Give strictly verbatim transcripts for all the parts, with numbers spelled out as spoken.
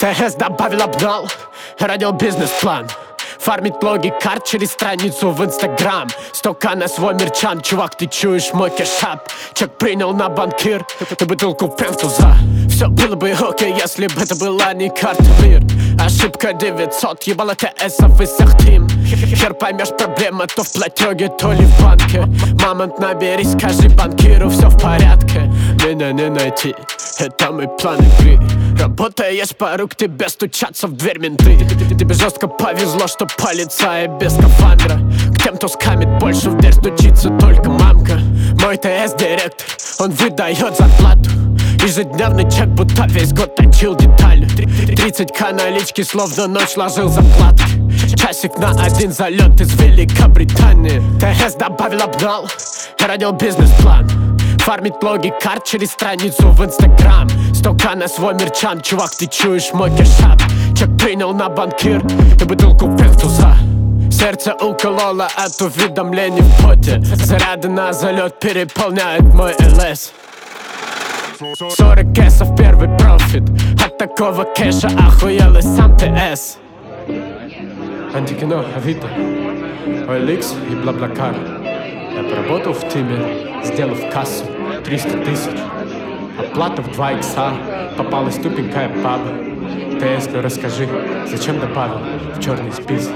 ТС добавил, обнал, родил бизнес-план. Фармить логи карт через страницу в Инстаграм. Стока на свой мерчан, чувак, ты чуешь мой кэшап. Чек принял на банкир, ты бутылку прям в туза. Все было бы окей, если бы это была не карта мир. Ошибка девятьсот, ебало ТСов из всех тим. Хер поймешь, проблема то в платеге, то ли в банке. Мамонт, набери, скажи банкиру, все в порядке. Меня не найти, это мой план игры. Работаешь по рук, тебе стучатся в дверь менты. Тебе жестко повезло, что полицая без скафандра. К тем, кто скамит, больше в дверь стучится только мамка. Мой ТС-директор, он выдает зарплату. Ежедневный чек, будто весь год точил детали. тридцать ка налички, словно ночь ложил заплатки. Часик на один залет из Великобритании. ТС добавил, обнал, родил бизнес-план. Фармить логи карт через страницу в Инстаграм. Стока на свой мерчан, чувак, ты чуешь мой кэшап. Чек принял на банкир, и бутылку прям в туза. Сердце укололо от уведомлений в боте. Заряды на залет переполняют мой ЛС. Сорок эсов первый профит. От такого кэша охуел и сам ТС. Антикино, Авито, о эл икс и Блаблакар. Я поработал в тиме, сделав кассу триста тысяч. Оплата в два икса, попалась тупенькая баба. ТС, ну расскажи, зачем добавил в черный список?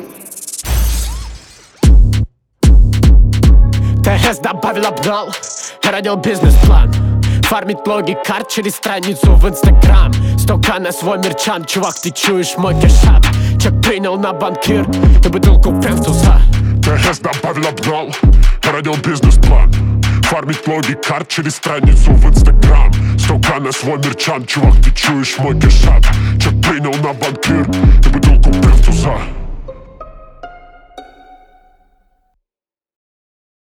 ТС добавил, обнал, родил бизнес-план. Фармить логи карт через страницу в Инстаграм. Стока на свой мерчан, чувак, ты чуешь мой кэшап. Чек принял на банкир, и бутылку прям в туза. ТС добавил, обнал, родил бизнес-план. Фармить логи карт через страницу в Инстаграм. Стока на свой мерчан, чувак, ты чуешь мой кэшап. Чек принял на банкир, и бутылку